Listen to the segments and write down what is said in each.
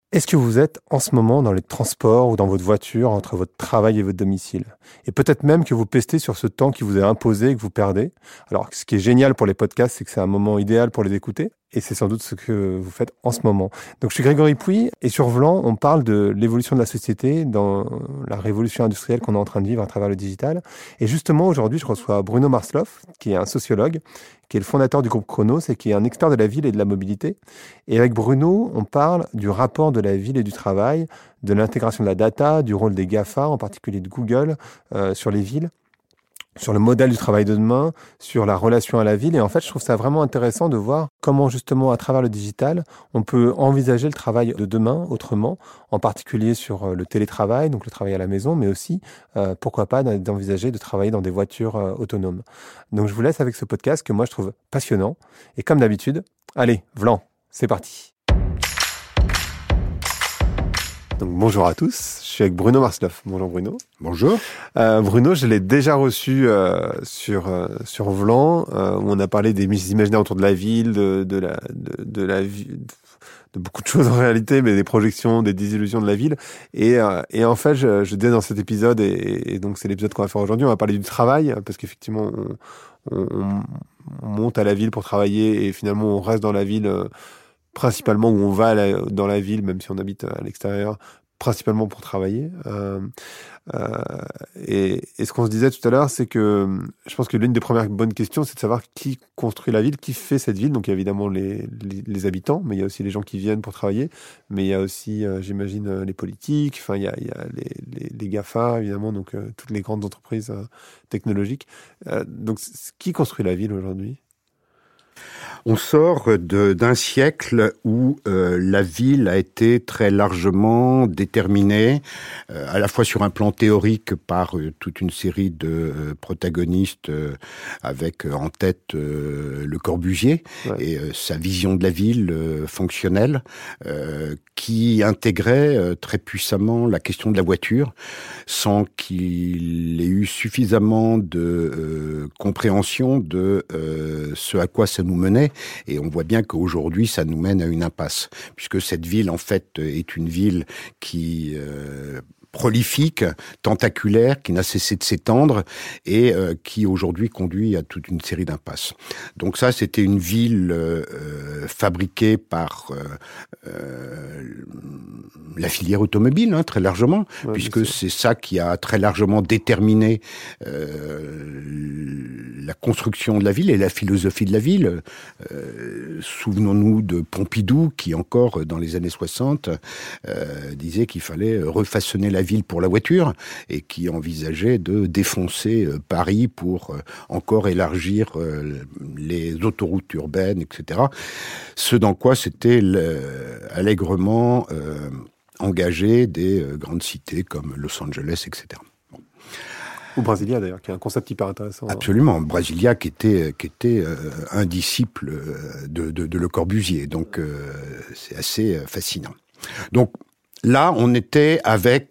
Est-ce que vous êtes en ce moment dans les transports ou dans votre voiture entre votre travail et votre domicile? Et peut-être même que vous pestez sur ce temps qui vous est imposé et que vous perdez. Alors, ce qui est génial pour les podcasts, c'est que c'est un moment idéal pour les écouter. Et c'est sans doute ce que vous faites en ce moment. Donc, je suis Grégory Pouy et sur Vlan, on parle de l'évolution de la société dans la révolution industrielle qu'on est en train de vivre à travers le digital. Et justement, aujourd'hui, je reçois Bruno Marsloff, qui est un sociologue, qui est le fondateur du groupe Chronos et qui est un expert de la ville et de la mobilité. Et avec Bruno, on parle du rapport de la ville et du travail, de l'intégration de la data, du rôle des GAFA, en particulier de Google, sur les villes, sur le modèle du travail de demain, sur la relation à la ville. Et en fait, je trouve ça vraiment intéressant de voir comment, justement, à travers le digital, on peut envisager le travail de demain autrement, en particulier sur le télétravail, donc le travail à la maison, mais aussi, pourquoi pas, d'envisager de travailler dans des voitures autonomes. Donc, je vous laisse avec ce podcast que moi, je trouve passionnant. Et comme d'habitude, allez, Vlan, c'est parti. Donc, bonjour à tous, je suis avec Bruno Marsloff. Bonjour Bruno. Bonjour. Bruno, je l'ai déjà reçu sur Vlan, où on a parlé des imaginaires autour de la ville, de la vie, de beaucoup de choses en réalité, mais des projections, des désillusions de la ville. Et en fait, je disais dans cet épisode, et donc c'est l'épisode qu'on va faire aujourd'hui, on va parler du travail, parce qu'effectivement, on monte à la ville pour travailler et finalement on reste dans la ville principalement où on va dans la ville, même si on habite à l'extérieur, principalement pour travailler. Et ce qu'on se disait tout à l'heure, c'est que je pense que l'une des premières bonnes questions, c'est de savoir qui construit la ville, qui fait cette ville. Donc il y a évidemment les habitants, mais il y a aussi les gens qui viennent pour travailler, mais il y a aussi, j'imagine, les politiques, enfin il y a les GAFA, évidemment, donc toutes les grandes entreprises technologiques. Donc qui construit la ville aujourd'hui ? On sort d'un siècle où la ville a été très largement déterminée, à la fois sur un plan théorique par toute une série de protagonistes avec en tête Le Corbusier et sa vision de la ville fonctionnelle, qui intégrait très puissamment la question de la voiture, sans qu'il ait eu suffisamment de compréhension de ce à quoi ça nous menait. Et on voit bien qu'aujourd'hui, ça nous mène à une impasse, puisque cette ville, en fait, est une ville qui prolifique, tentaculaire, qui n'a cessé de s'étendre et qui aujourd'hui conduit à toute une série d'impasses. Donc ça, c'était une ville fabriquée par la filière automobile, très largement, puisque c'est ça qui a très largement déterminé la construction de la ville et la philosophie de la ville. Souvenons-nous de Pompidou, qui encore, dans les années 60, disait qu'il fallait refaçonner la ville pour la voiture et qui envisageait de défoncer Paris pour encore élargir les autoroutes urbaines, etc. Ce dans quoi c'était allègrement engagé des grandes cités comme Los Angeles, etc. Ou Brasilia d'ailleurs, qui est un concept hyper intéressant. Absolument, Brasilia qui était un disciple de Le Corbusier, donc c'est assez fascinant. Donc là, on était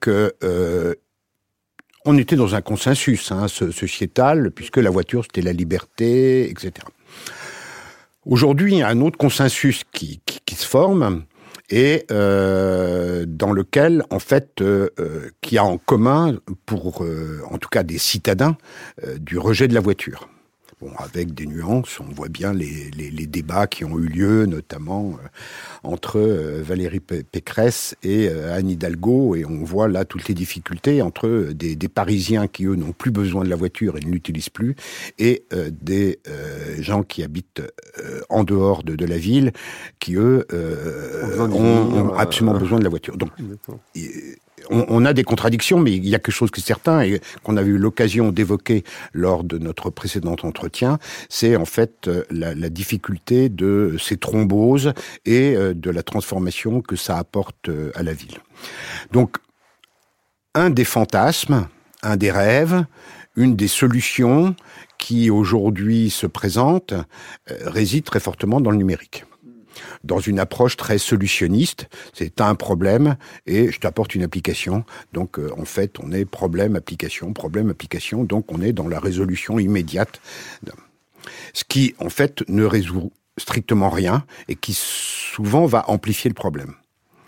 dans un consensus sociétal, puisque la voiture c'était la liberté, etc. Aujourd'hui, il y a un autre consensus qui se forme et dans lequel, en fait, qui a en commun pour, en tout cas, des citadins, du rejet de la voiture. Bon, avec des nuances, on voit bien les débats qui ont eu lieu, notamment entre Valérie Pécresse et Anne Hidalgo, et on voit là toutes les difficultés entre des Parisiens qui, eux, n'ont plus besoin de la voiture et ne l'utilisent plus, et des gens qui habitent en dehors de la ville, qui, eux, ont absolument besoin de la voiture. Donc, on a des contradictions, mais il y a quelque chose qui est certain et qu'on avait eu l'occasion d'évoquer lors de notre précédent entretien, c'est en fait la difficulté de ces thromboses et de la transformation que ça apporte à la ville. Donc, un des fantasmes, un des rêves, une des solutions qui aujourd'hui se présente réside très fortement dans le numérique. Dans une approche très solutionniste, c'est un problème et je t'apporte une application. Donc en fait, on est problème, application, donc on est dans la résolution immédiate. Ce qui en fait ne résout strictement rien et qui souvent va amplifier le problème.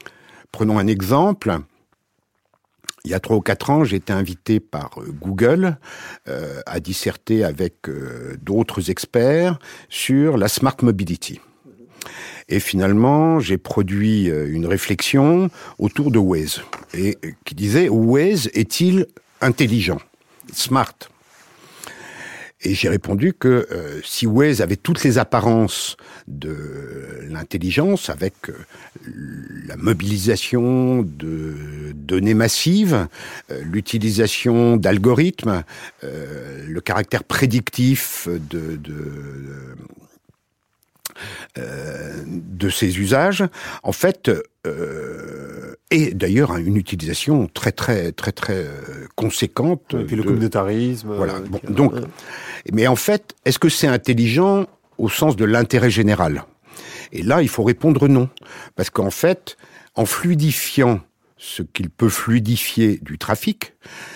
Prenons un exemple. Il y a 3 ou 4 ans, j'ai été invité par Google à disserter avec d'autres experts sur la smart mobility. Et finalement, j'ai produit une réflexion autour de Waze, et qui disait « Waze est-il intelligent, smart ?» Et j'ai répondu que si Waze avait toutes les apparences de l'intelligence, avec la mobilisation de données massives, l'utilisation d'algorithmes, le caractère prédictif de ces usages, en fait, et d'ailleurs une utilisation très conséquente. Et puis le communautarisme. Voilà. Donc, mais en fait, est-ce que c'est intelligent au sens de l'intérêt général ? Et là, il faut répondre non, parce qu'en fait, en fluidifiant ce qu'il peut fluidifier du trafic,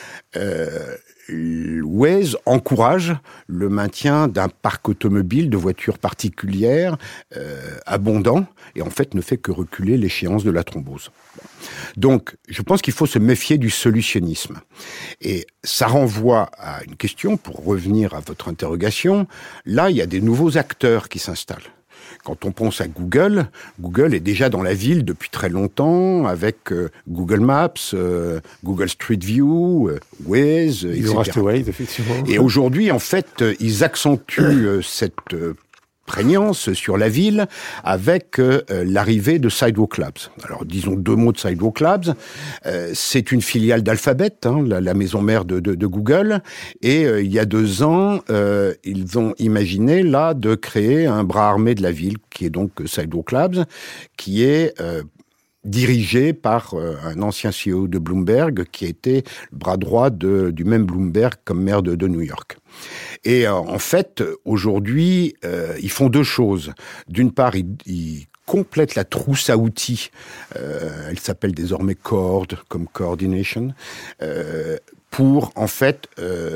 Waze encourage le maintien d'un parc automobile de voitures particulières abondant, et en fait ne fait que reculer l'échéance de la thrombose. Donc, je pense qu'il faut se méfier du solutionnisme. Et ça renvoie à une question, pour revenir à votre interrogation. Là, il y a des nouveaux acteurs qui s'installent. Quand on pense à Google, Google est déjà dans la ville depuis très longtemps, avec Google Maps, Google Street View, Waze, etc. Ils ont racheté Waze, effectivement. Et aujourd'hui, en fait, ils accentuent cette prégnance sur la ville avec l'arrivée de Sidewalk Labs. Alors, disons 2 mots de Sidewalk Labs. C'est une filiale d'Alphabet, la maison mère de Google. Et il y a 2 ans, ils ont imaginé là de créer un bras armé de la ville, qui est donc Sidewalk Labs, qui est dirigé par un ancien CEO de Bloomberg, qui a été le bras droit du même Bloomberg comme maire de New York. Et en fait, aujourd'hui, ils font 2 choses. D'une part, ils complètent la trousse à outils. Elle s'appelle désormais CORD, comme Coordination, pour en fait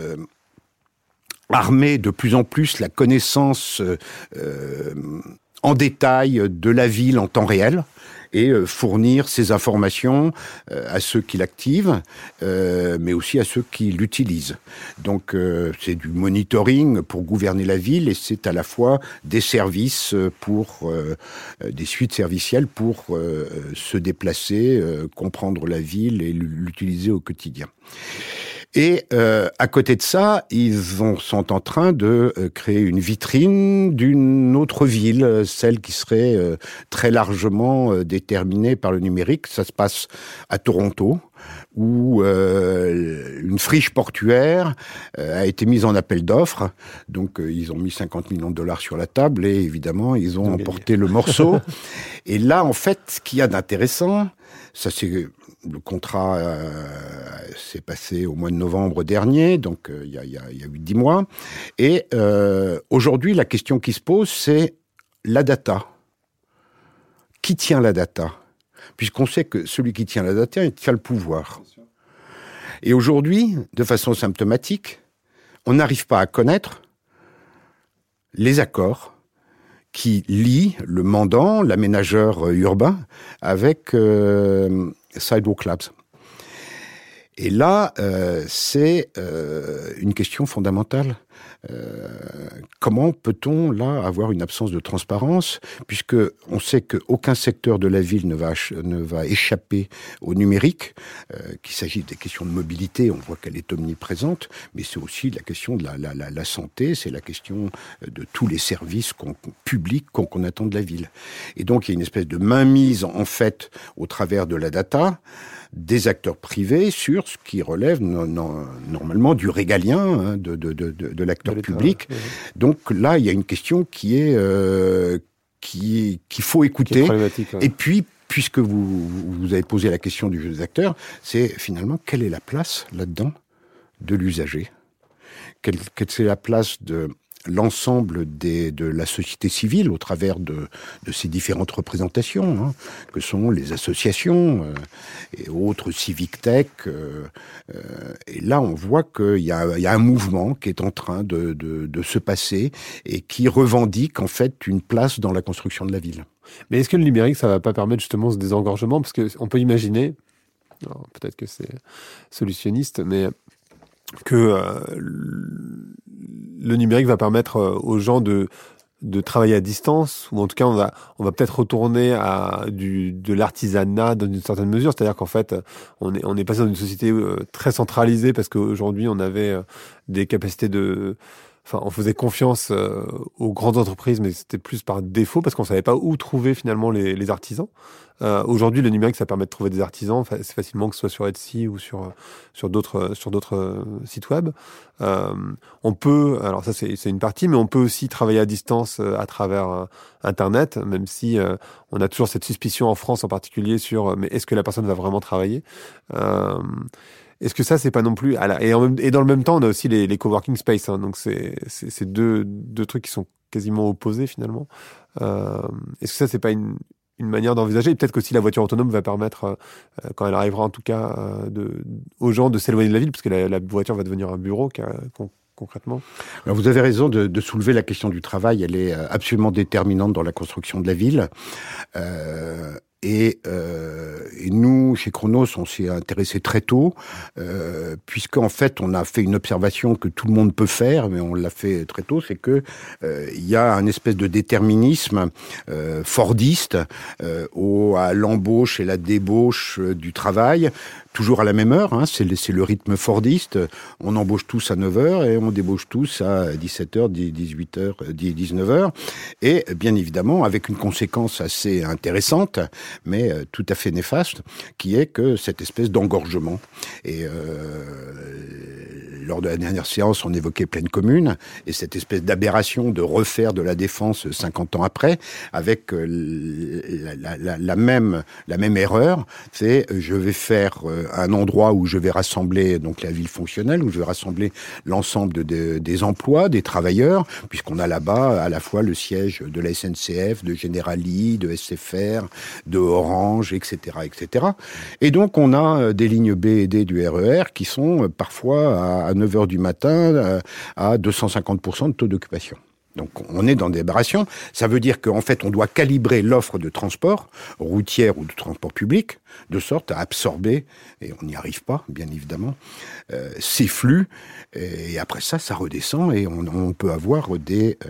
armer de plus en plus la connaissance en détail de la ville en temps réel, et fournir ces informations à ceux qui l'activent, mais aussi à ceux qui l'utilisent. Donc c'est du monitoring pour gouverner la ville, et c'est à la fois des services pour des suites servicielles pour se déplacer, comprendre la ville et l'utiliser au quotidien. Et à côté de ça, ils sont en train de créer une vitrine d'une autre ville, celle qui serait très largement déterminée par le numérique. Ça se passe à Toronto, où une friche portuaire a été mise en appel d'offres. Donc ils ont mis 50 millions de dollars sur la table, et évidemment, ils ont emporté le morceau. Et là, en fait, ce qu'il y a d'intéressant, ça c'est... Le contrat s'est passé au mois de novembre dernier, donc il y a 8-10 mois. Et aujourd'hui, la question qui se pose, c'est la data. Qui tient la data ? Puisqu'on sait que celui qui tient la data, il tient le pouvoir. Et aujourd'hui, de façon symptomatique, on n'arrive pas à connaître les accords qui lient le mandant, l'aménageur urbain, avec Sidewalk Labs. Et là, c'est une question fondamentale. Comment peut-on là avoir une absence de transparence, puisque on sait qu'aucun secteur de la ville ne va échapper au numérique, qu'il s'agit des questions de mobilité, on voit qu'elle est omniprésente, mais c'est aussi la question de la santé, c'est la question de tous les services publics qu'on attend de la ville. Et donc il y a une espèce de mainmise en fait au travers de la data des acteurs privés sur ce qui relève normalement du régalien, de l'acteur public. Donc là, il y a une question qu'il faut écouter. Et puis, puisque vous avez posé la question du jeu des acteurs, c'est finalement quelle est la place là-dedans de l'usager ? Quelle est la place de l'ensemble de la société civile au travers de ces différentes représentations, hein, que sont les associations et autres civic tech. Et là, on voit qu'il y a un mouvement qui est en train de se passer et qui revendique en fait une place dans la construction de la ville. Mais est-ce que le numérique, ça va pas permettre justement ce désengorgement? Parce qu'on peut imaginer, alors peut-être que c'est solutionniste, mais que le numérique va permettre aux gens de travailler à distance, ou en tout cas on va peut-être retourner à de l'artisanat dans une certaine mesure, c'est-à-dire qu'en fait on est passé dans une société très centralisée parce qu'aujourd'hui on avait des capacités enfin, on faisait confiance aux grandes entreprises, mais c'était plus par défaut parce qu'on savait pas où trouver finalement les artisans. Aujourd'hui, le numérique, ça permet de trouver des artisans c'est facilement, que ce soit sur Etsy ou sur d'autres sites web. On peut, alors ça c'est une partie, mais on peut aussi travailler à distance à travers Internet, même si on a toujours cette suspicion en France en particulier sur mais est-ce que la personne va vraiment travailler? Est-ce que ça, c'est pas non plus... Et dans le même temps, on a aussi les coworking space. Hein, donc, c'est deux trucs qui sont quasiment opposés, finalement. Est-ce que ça, c'est pas une manière d'envisager? Et peut-être qu'aussi la voiture autonome va permettre, quand elle arrivera en tout cas, aux gens de s'éloigner de la ville, parce que la voiture va devenir un bureau, concrètement. Alors vous avez raison de soulever la question du travail. Elle est absolument déterminante dans la construction de la ville. Et nous, chez Chronos, on s'y est intéressé très tôt, puisqu'en fait, on a fait une observation que tout le monde peut faire, mais on l'a fait très tôt, c'est que il y a un espèce de déterminisme fordiste à l'embauche et la débauche du travail, toujours à la même heure, hein, c'est le rythme fordiste. On embauche tous à 9h et on débauche tous à 17h, 18h, 19h. Et bien évidemment, avec une conséquence assez intéressante, mais tout à fait néfaste, qui est que cette espèce d'engorgement. Et lors de la dernière séance, on évoquait pleine commune, et cette espèce d'aberration de refaire de la défense 50 ans après, avec la même erreur, c'est je vais faire un endroit où je vais rassembler donc la ville fonctionnelle, où je vais rassembler l'ensemble des emplois, des travailleurs, puisqu'on a là-bas à la fois le siège de la SNCF, de Generali, de SFR, de Orange, etc., etc. Et donc on a des lignes B et D du RER qui sont parfois à 9h du matin à 250% de taux d'occupation. Donc on est dans des aberrations. Ça veut dire qu'en fait on doit calibrer l'offre de transport routière ou de transport public de sorte à absorber, et on n'y arrive pas bien évidemment, ces flux. Et après ça redescend et on peut avoir des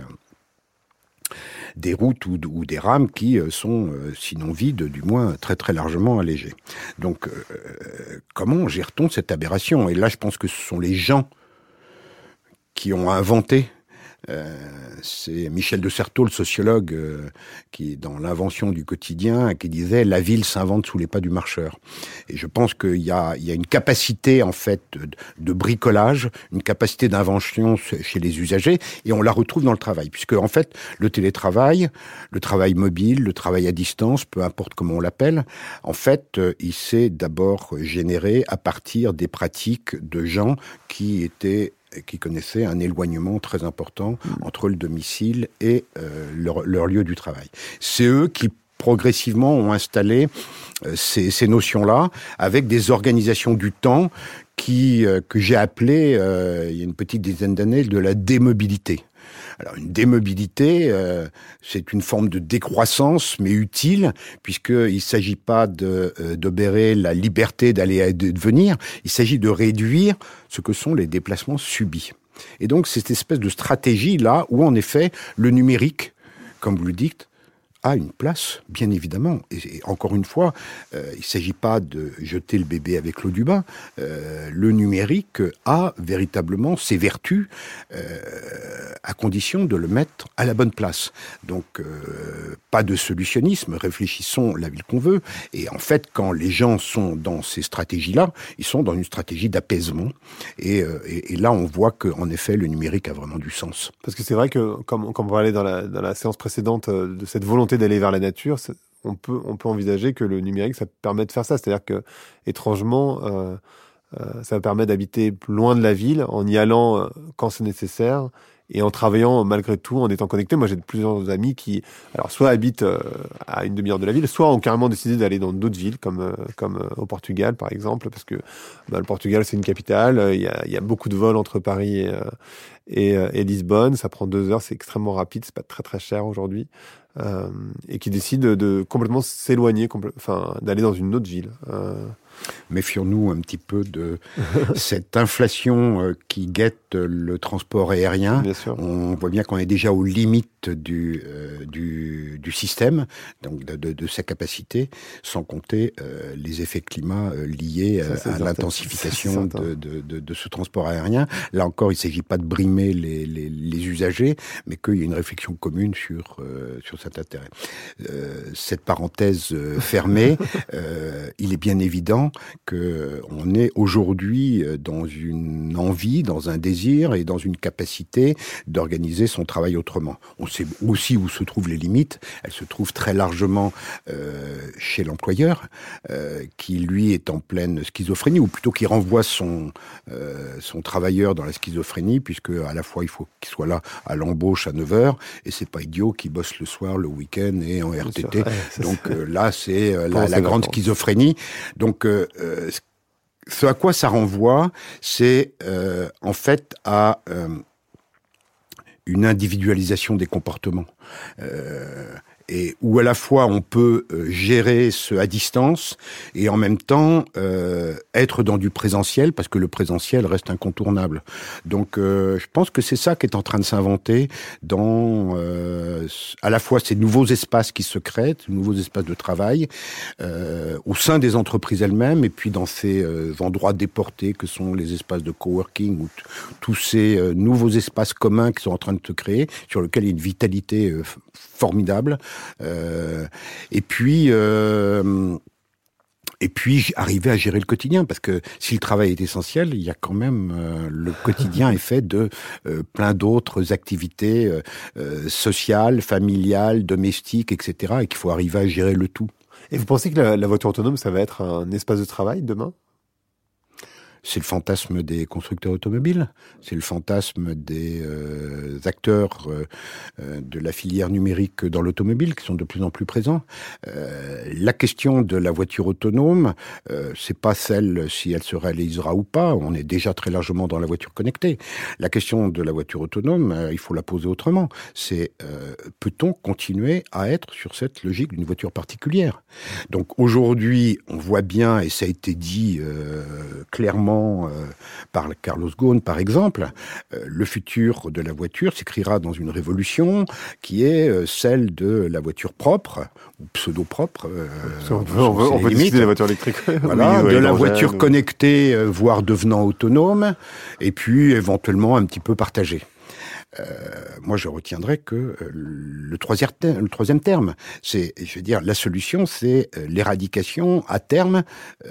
routes ou des rames qui sont, sinon vides, du moins très très largement allégées. Donc comment gère-t-on cette aberration? Et là je pense que ce sont les gens qui ont inventé. C'est Michel de Certeau, le sociologue, qui, dans l'invention du quotidien, qui disait « La ville s'invente sous les pas du marcheur ». Et je pense qu'il y a une capacité, en fait, de bricolage, une capacité d'invention chez les usagers, et on la retrouve dans le travail. Puisque, en fait, le télétravail, le travail mobile, le travail à distance, peu importe comment on l'appelle, en fait, il s'est d'abord généré à partir des pratiques de gens qui connaissaient un éloignement très important entre le domicile et leur lieu du travail. C'est eux qui progressivement ont installé ces notions-là avec des organisations du temps que j'ai appelées, il y a une petite dizaine d'années, de la démobilité. Alors une démobilité, c'est une forme de décroissance, mais utile, puisqu'il ne s'agit pas d'obérer la liberté d'aller et de venir, il s'agit de réduire ce que sont les déplacements subis. Et donc cette espèce de stratégie-là, où en effet le numérique, comme vous le dites, a une place, bien évidemment. Et encore une fois, il ne s'agit pas de jeter le bébé avec l'eau du bain. Le numérique a véritablement ses vertus à condition de le mettre à la bonne place. Donc, pas de solutionnisme, réfléchissons la ville qu'on veut. Et en fait, quand les gens sont dans ces stratégies-là, ils sont dans une stratégie d'apaisement. Et là, on voit qu'en effet, le numérique a vraiment du sens. Parce que c'est vrai que, comme on parlait dans la séance précédente, de cette volonté d'aller vers la nature, on peut envisager que le numérique, ça permet de faire ça. C'est-à-dire que, étrangement, ça permet d'habiter loin de la ville, en y allant quand c'est nécessaire, et en travaillant malgré tout, en étant connectés. Moi, j'ai plusieurs amis qui, alors, soit habitent à une demi-heure de la ville, soit ont carrément décidé d'aller dans d'autres villes, comme au Portugal, par exemple, parce que le Portugal, c'est une capitale. Il y a beaucoup de vols entre Paris et Lisbonne. Ça prend 2 heures, c'est extrêmement rapide, c'est pas très très cher aujourd'hui. Et qui décident de complètement s'éloigner, d'aller dans une autre ville. Méfions-nous un petit peu de cette inflation qui guette le transport aérien. Bien sûr. On voit bien qu'on est déjà aux limites du système, donc de sa capacité, sans compter les effets climat liés à l'intensification de ce transport aérien. Là encore, il ne s'agit pas de brimer les usagers, mais qu'il y ait une réflexion commune sur cet intérêt. Cette parenthèse fermée, il est bien évident qu'on est aujourd'hui dans une envie, dans un désir et dans une capacité d'organiser son travail autrement. On sait aussi où se trouvent les limites. Elles se trouvent très largement chez l'employeur, qui lui est en pleine schizophrénie, ou plutôt qui renvoie son travailleur dans la schizophrénie, puisque à la fois il faut qu'il soit là à l'embauche à 9h, et c'est pas idiot qu'il bosse le soir, le week-end et en RTT. Donc là, c'est la grande schizophrénie. Donc ce à quoi ça renvoie, c'est en fait à une individualisation des comportements. Et où à la fois on peut gérer ce à distance et en même temps être dans du présentiel, parce que le présentiel reste incontournable. Donc je pense que c'est ça qui est en train de s'inventer dans à la fois ces nouveaux espaces qui se créent, ces nouveaux espaces de travail au sein des entreprises elles-mêmes, et puis dans ces endroits déportés que sont les espaces de coworking, ou tous ces nouveaux espaces communs qui sont en train de se créer, sur lesquels il y a une vitalité formidable. Et puis arriver à gérer le quotidien, parce que si le travail est essentiel, il y a quand même le quotidien est fait de plein d'autres activités sociales, familiales, domestiques, etc., et qu'il faut arriver à gérer le tout. Et vous pensez que la voiture autonome, ça va être un espace de travail demain ? C'est le fantasme des constructeurs automobiles, c'est le fantasme des acteurs de la filière numérique dans l'automobile qui sont de plus en plus présents. La question de la voiture autonome, c'est pas celle si elle se réalisera ou pas. On est déjà très largement dans la voiture connectée. La question de la voiture autonome, il faut la poser autrement. C'est peut-on continuer à être sur cette logique d'une voiture particulière ? Donc aujourd'hui, on voit bien, et ça a été dit clairement par Carlos Ghosn, par exemple, le futur de la voiture s'écrira dans une révolution qui est celle de la voiture propre, ou pseudo-propre. On peut discuter de la voiture électrique. Voilà, de la voiture connectée, voire devenant autonome, et puis éventuellement un petit peu partagée. Moi, je retiendrai que le troisième terme, c'est, je veux dire, la solution, c'est l'éradication à terme,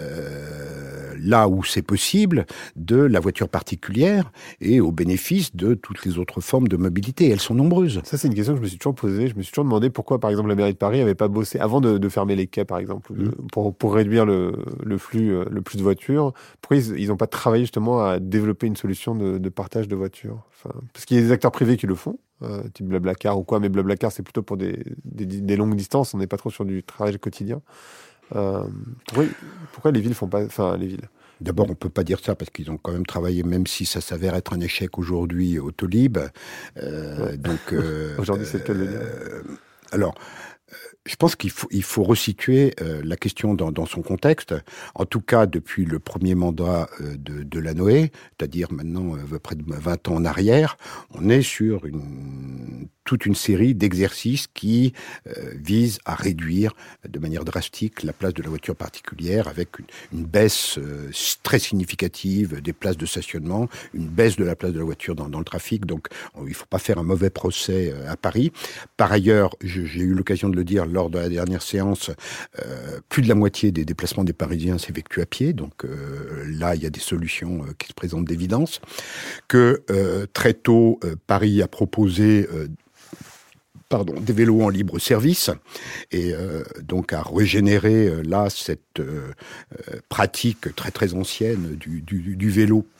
là où c'est possible, de la voiture particulière et au bénéfice de toutes les autres formes de mobilité. Elles sont nombreuses. Ça, c'est une question que je me suis toujours posée. Je me suis toujours demandé pourquoi, par exemple, la mairie de Paris n'avait pas bossé avant de fermer les quais, par exemple, pour réduire le flux de voitures. Pourquoi ils n'ont pas travaillé justement à développer une solution de partage de voitures ? Parce qu'il y a des acteurs privés qui le font, type Blablacar ou quoi, mais Blablacar, c'est plutôt pour des longues distances. On n'est pas trop sur du travail quotidien. Pourquoi les villes font pas... Enfin, les villes... D'abord, on peut pas dire ça parce qu'ils ont quand même travaillé, même si ça s'avère être un échec aujourd'hui, au Tolib. Donc aujourd'hui, c'est le cas de le dire. Alors, je pense qu'il faut resituer la question dans son contexte. En tout cas, depuis le premier mandat de Lanoé, c'est-à-dire maintenant près de 20 ans en arrière, on est sur toute une série d'exercices qui visent à réduire de manière drastique la place de la voiture particulière, avec une baisse très significative des places de stationnement, une baisse de la place de la voiture dans le trafic. Donc, il ne faut pas faire un mauvais procès à Paris. Par ailleurs, j'ai eu l'occasion de le dire lors de la dernière séance, plus de la moitié des déplacements des Parisiens s'effectuent à pied. Donc là, il y a des solutions qui se présentent d'évidence. Que très tôt, Paris a proposé des vélos en libre service, et donc à régénérer là cette pratique très très ancienne du vélo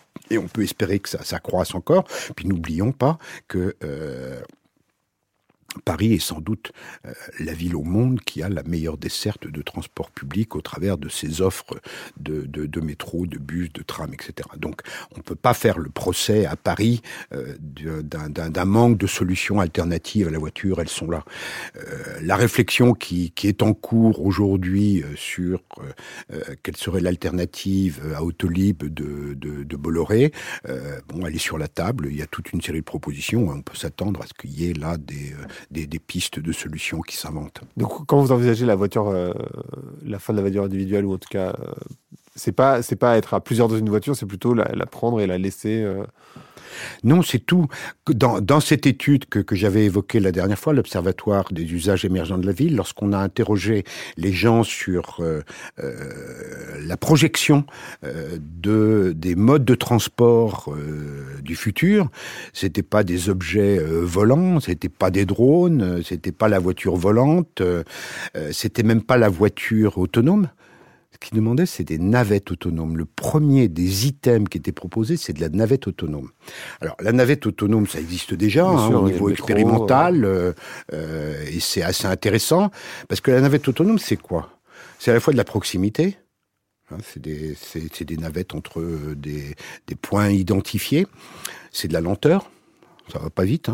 Et on peut espérer que ça croisse encore. Puis n'oublions pas que Paris est sans doute la ville au monde qui a la meilleure desserte de transport public au travers de ses offres de métro, de bus, de tram, etc. Donc on ne peut pas faire le procès à Paris d'un manque de solutions alternatives à la voiture, elles sont là. La réflexion qui est en cours aujourd'hui sur quelle serait l'alternative à Autolib de Bolloré, elle est sur la table, il y a toute une série de propositions, on peut s'attendre à ce qu'il y ait là des pistes de solutions qui s'inventent. Donc, quand vous envisagez la voiture, la fin de la voiture individuelle, ou en tout cas, c'est pas être à plusieurs dans une voiture, c'est plutôt la prendre et la laisser. Non, c'est tout. Dans cette étude que j'avais évoquée la dernière fois, l'Observatoire des usages émergents de la ville, lorsqu'on a interrogé les gens sur la projection des modes de transport du futur, c'était pas des objets volants, c'était pas des drones, c'était pas la voiture volante, c'était même pas la voiture autonome. Ce qu'ils demandaient, c'est des navettes autonomes. Le premier des items qui était proposé, c'est de la navette autonome. Alors, la navette autonome, ça existe déjà au niveau expérimental, et c'est assez intéressant, parce que la navette autonome, c'est quoi ? C'est à la fois de la proximité, c'est des navettes entre des points identifiés, c'est de la lenteur, ça va pas vite,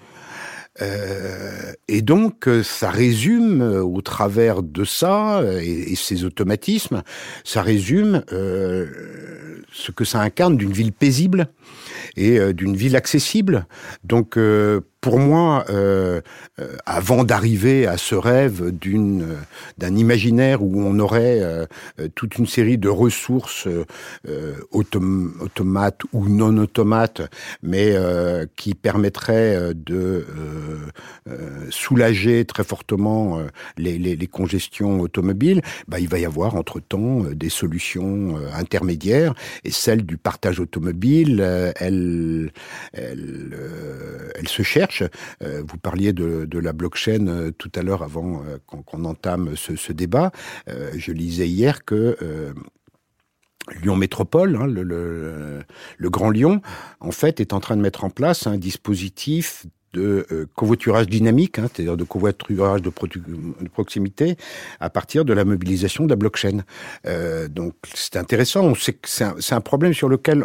et donc, ça résume, au travers de ça, et ces automatismes, ça résume ce que ça incarne d'une ville paisible et d'une ville accessible. Donc, pour moi, avant d'arriver à ce rêve d'un imaginaire où on aurait toute une série de ressources automates ou non automates, mais qui permettraient de soulager très fortement les congestions automobiles, il va y avoir entre-temps des solutions intermédiaires, et celle du partage automobile, elle se cherche. Vous parliez de la blockchain tout à l'heure avant qu'on entame ce débat. Je lisais hier que Lyon Métropole, le Grand Lyon, en fait, est en train de mettre en place un dispositif de covoiturage dynamique, c'est-à-dire de covoiturage de proximité, à partir de la mobilisation de la blockchain. Donc, c'est intéressant. On sait que c'est un problème sur lequel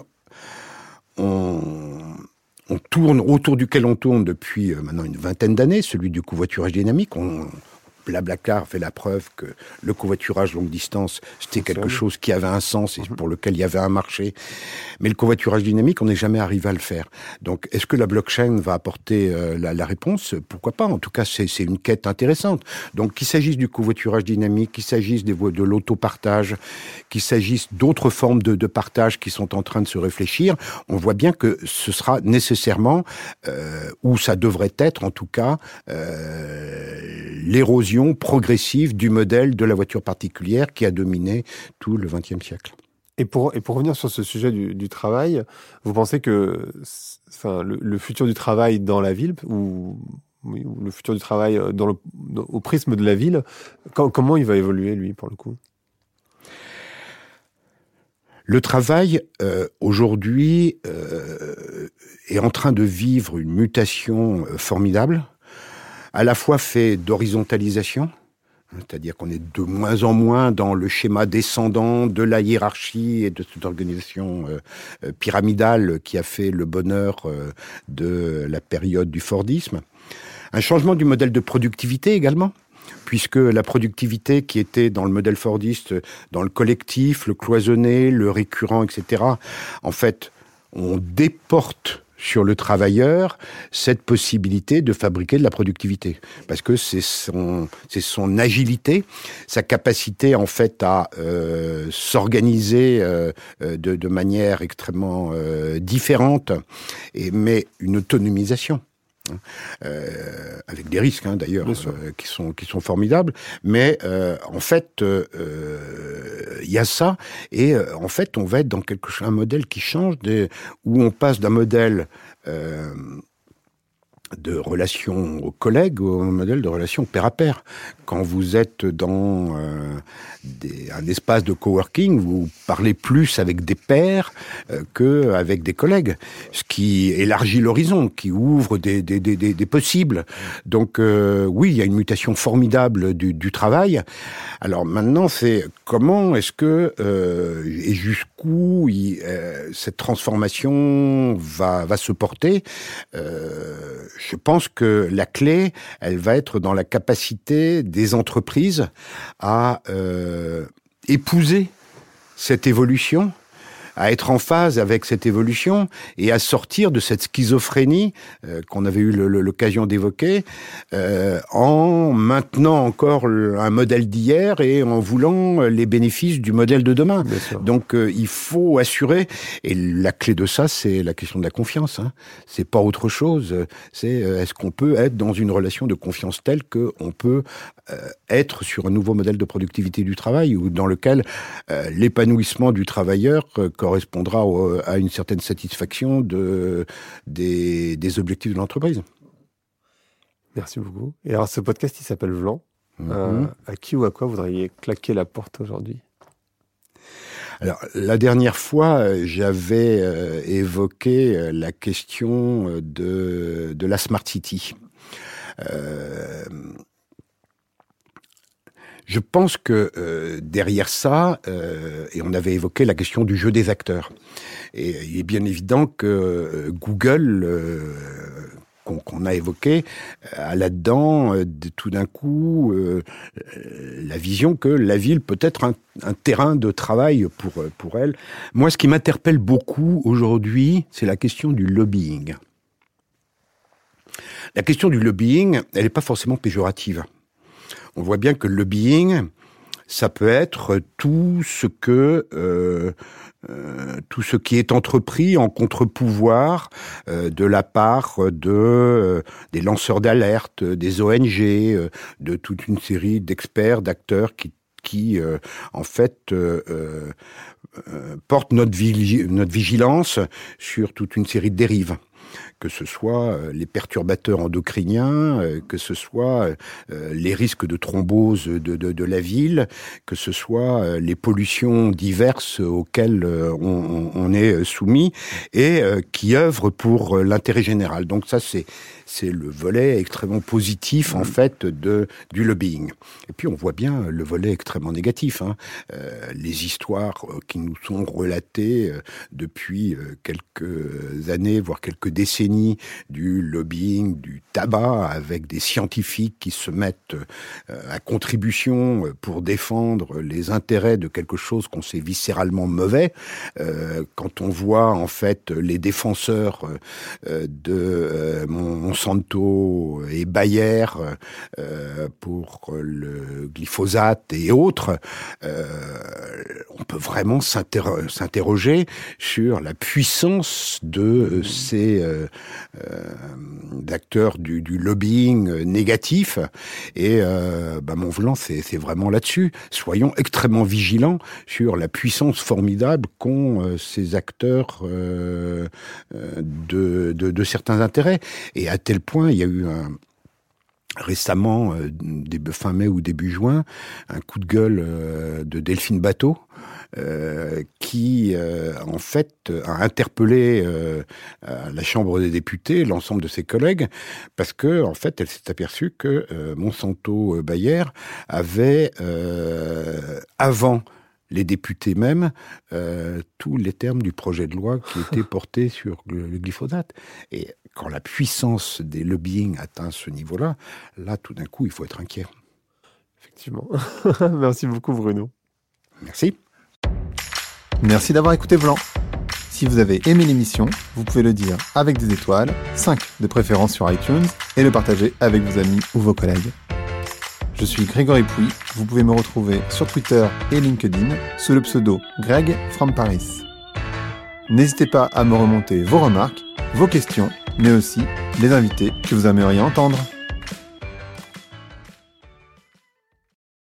autour duquel on tourne depuis maintenant une vingtaine d'années, celui du covoiturage dynamique. Blablacar fait la preuve que le covoiturage longue distance, c'était quelque chose qui avait un sens et pour lequel il y avait un marché. Mais le covoiturage dynamique, on n'est jamais arrivé à le faire. Donc, est-ce que la blockchain va apporter la réponse ? Pourquoi pas ? En tout cas, c'est une quête intéressante. Donc, qu'il s'agisse du covoiturage dynamique, qu'il s'agisse de l'autopartage, qu'il s'agisse d'autres formes de partage qui sont en train de se réfléchir, on voit bien que ce sera nécessairement, ou ça devrait être en tout cas, l'érosion progressive du modèle de la voiture particulière qui a dominé tout le XXe siècle. Et pour revenir sur ce sujet du travail, vous pensez que le futur du travail dans la ville, ou le futur du travail au prisme de la ville, comment il va évoluer, lui, pour le coup ? Le travail, aujourd'hui, est en train de vivre une mutation formidable, à la fois fait d'horizontalisation, c'est-à-dire qu'on est de moins en moins dans le schéma descendant de la hiérarchie et de cette organisation pyramidale qui a fait le bonheur de la période du Fordisme. Un changement du modèle de productivité également, puisque la productivité qui était dans le modèle fordiste, dans le collectif, le cloisonné, le récurrent, etc., en fait, on déporte sur le travailleur cette possibilité de fabriquer de la productivité, parce que c'est son agilité, sa capacité en fait à s'organiser de manière extrêmement différente, mais une autonomisation. Avec des risques d'ailleurs qui sont formidables, mais en fait il y a ça, et en fait on va être dans un modèle qui change, où on passe d'un modèle de relation aux collègues, au modèle de relation pair à pair. Quand vous êtes dans un espace de coworking, vous parlez plus avec des pairs qu'avec des collègues, ce qui élargit l'horizon, qui ouvre des possibles. Donc oui, il y a une mutation formidable du travail. Alors maintenant, c'est comment est-ce que et jusqu'où cette transformation va se porter. Je pense que la clé, elle va être dans la capacité des entreprises à épouser cette évolution, à être en phase avec cette évolution et à sortir de cette schizophrénie qu'on avait eu l'occasion d'évoquer, en maintenant encore un modèle d'hier et en voulant les bénéfices du modèle de demain. Donc il faut assurer, et la clé de ça, c'est la question de la confiance. C'est pas autre chose. C'est est-ce qu'on peut être dans une relation de confiance telle qu'on peut être sur un nouveau modèle de productivité du travail, ou dans lequel l'épanouissement du travailleur correspondra à une certaine satisfaction des objectifs de l'entreprise. Merci beaucoup. Et alors, ce podcast, il s'appelle Vlan. À qui ou à quoi voudriez claquer la porte aujourd'hui ? Alors, la dernière fois, j'avais évoqué la question de la Smart City. Je pense que derrière ça, et on avait évoqué la question du jeu des acteurs. Et il est bien évident que Google, qu'on a évoqué, a là-dedans, tout d'un coup, la vision que la ville peut être un terrain de travail pour elle. Moi, ce qui m'interpelle beaucoup aujourd'hui, c'est la question du lobbying. La question du lobbying, elle n'est pas forcément péjorative. On voit bien que le lobbying, ça peut être tout ce qui est entrepris en contre-pouvoir de la part des lanceurs d'alerte, des ONG, de toute une série d'experts, d'acteurs qui en fait portent notre vigilance sur toute une série de dérives. Que ce soit les perturbateurs endocriniens, que ce soit les risques de thrombose de la ville, que ce soit les pollutions diverses auxquelles on est soumis, et qui œuvrent pour l'intérêt général. Donc ça, c'est le volet extrêmement positif, en fait, du lobbying. Et puis, on voit bien le volet extrêmement négatif. Les histoires qui nous sont relatées depuis quelques années, voire quelques décennies, du lobbying, du tabac, avec des scientifiques qui se mettent à contribution pour défendre les intérêts de quelque chose qu'on sait viscéralement mauvais. Quand on voit, en fait, les défenseurs de Monsanto et Bayer pour le glyphosate et autres, on peut vraiment s'interroger sur la puissance de ces d'acteurs du lobbying négatif. Et mon Vlan, c'est vraiment là-dessus. Soyons extrêmement vigilants sur la puissance formidable qu'ont ces acteurs de certains intérêts. Et à tel point, il y a eu récemment, fin mai ou début juin, un coup de gueule de Delphine Batho, qui, en fait, a interpellé à la Chambre des députés l'ensemble de ses collègues, parce que, en fait, elle s'est aperçue que Monsanto Bayer avait, avant les députés même, tous les termes du projet de loi qui étaient portés sur le glyphosate. Et quand la puissance des lobbying atteint ce niveau-là, là, tout d'un coup, il faut être inquiet. Effectivement. Merci beaucoup, Bruno. Merci. Merci d'avoir écouté Vlan. Si vous avez aimé l'émission, vous pouvez le dire avec des étoiles, 5 de préférence sur iTunes, et le partager avec vos amis ou vos collègues. Je suis Grégory Pouy, vous pouvez me retrouver sur Twitter et LinkedIn sous le pseudo Greg from Paris. N'hésitez pas à me remonter vos remarques, vos questions, mais aussi les invités que vous aimeriez entendre.